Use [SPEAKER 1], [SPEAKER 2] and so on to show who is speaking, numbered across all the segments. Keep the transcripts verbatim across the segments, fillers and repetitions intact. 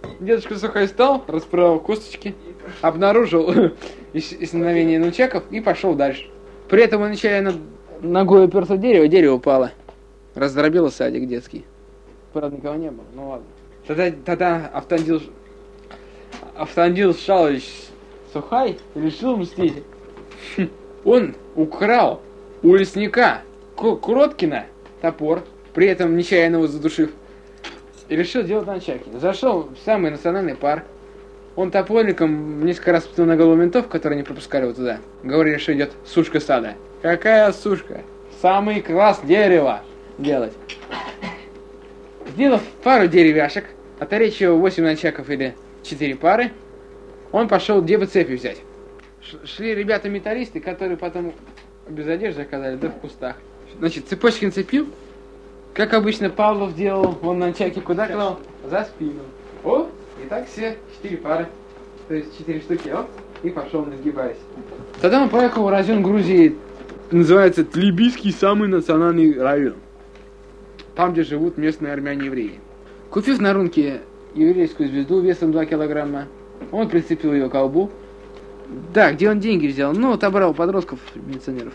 [SPEAKER 1] Дедушка Сухой встал, расправил косточки, обнаружил исчезновение нунчаков и пошел дальше. При этом он нечаянно ногой уперся в дерево, дерево упало. Раздробило садик детский. Правда, никого не было, ну ладно. Тогда, тогда Автандил, Автандил Шалович Сухай решил мстить. Он украл у лесника Куроткина топор, при этом нечаянно его задушив, и решил делать нунчаки. Зашел в самый национальный парк. Он топорником несколько раз пнул на голову ментов, которые не пропускали его туда. Говорили, что идет сушка сада. Какая сушка? Самый класс дерева делать. Сделав пару деревяшек, оторечив восемь нунчаков или четыре пары, он пошел где бы цепи взять. Шли ребята-металлисты, которые потом без одежды оказались, да в кустах. Значит, цепочки нацепил. Как обычно Павлов делал, он нунчаки куда клал? За спину. О, и так все четыре пары. То есть четыре штуки, оп, и пошел, нагибаясь. Тогда он поехал в район Грузии, называется Тлебийский самый национальный район. Там, где живут местные армяне-евреи. Купив на рынке еврейскую звезду весом два килограмма, он прицепил ее к колбу. Да, где он деньги взял? Ну, отобрал подростков, милиционеров.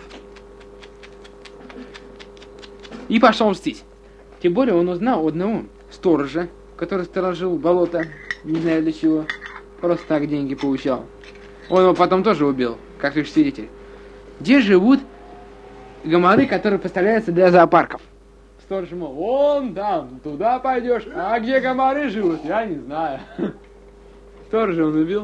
[SPEAKER 1] И пошел мстить. Тем более он узнал одного сторожа, который сторожил болото, не знаю для чего, просто так деньги получал. Он его потом тоже убил, как лишь свидетель. Где живут гоморы, которые поставляются для зоопарков? Сторож ему, вон там, туда пойдешь, а где гоморы живут, я не знаю. Сторожа он убил.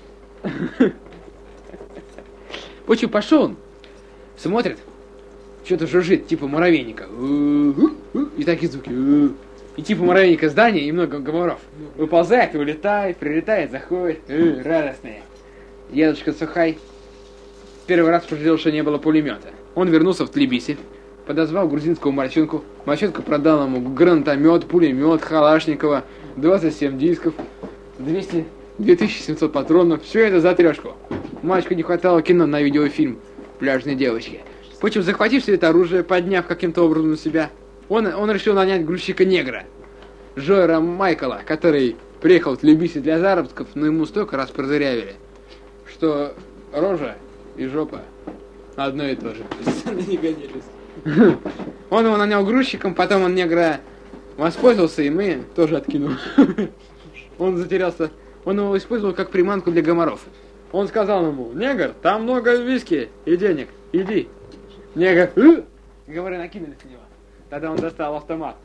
[SPEAKER 1] В общем, пошел он, смотрит, что-то жужжит, типа муравейника. И такие звуки. И типа муравейника здания, и много гоморов. Выползает, улетает, прилетает, заходит. Радостные. Дедушка Сухай первый раз пожалел, что не было пулемета. Он вернулся в Тбилиси, подозвал грузинского мальчонку. Мальчонка продал ему гранатомет, пулемет, Калашникова, двадцать семь дисков, двести, две тысячи семьсот патронов. Все это за трешку. Мальчику не хватало кино на видеофильм «Пляжные девочки». Впрочем, захватив все это оружие, подняв каким-то образом на себя, он, он решил нанять грузчика-негра, Жора Майкла, который приехал в Тбилиси для заработков, но ему столько раз продырявили, что рожа и жопа одно и то же. Не годились. Он его нанял грузчиком, потом он негра воспользовался, и мы тоже откинул. Он затерялся, он его использовал как приманку для гоморов. Он сказал ему: негр, там много виски и денег, иди. Негр, «Э!» говоры накинулись на него. Тогда он достал автомат.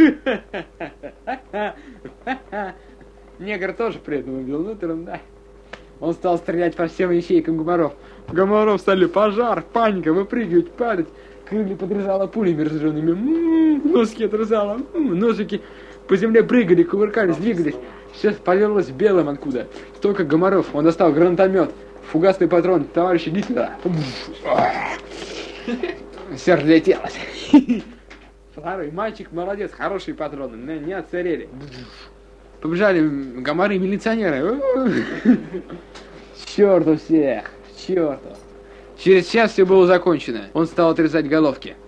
[SPEAKER 1] Негр тоже при этом убил, ну ерунда. Он стал стрелять по всем ячейкам гоморов. Гоморов стали пожар, паника, выпрыгивать, падать. Крылья подрезала пулями разжженными. М-м-м, носки отрезала. М-м, ножики по земле прыгали, кувыркались, двигались. Все полилось белым откуда. Столько гоморов. Он достал гранатомет, фугасный патрон товарища Гитлера. Все разлетелось. Второй мальчик молодец, хорошие патроны, не отсырели. Побежали гоморы-милиционеры. Черту всех, черту. Через час все было закончено. Он стал отрезать головки.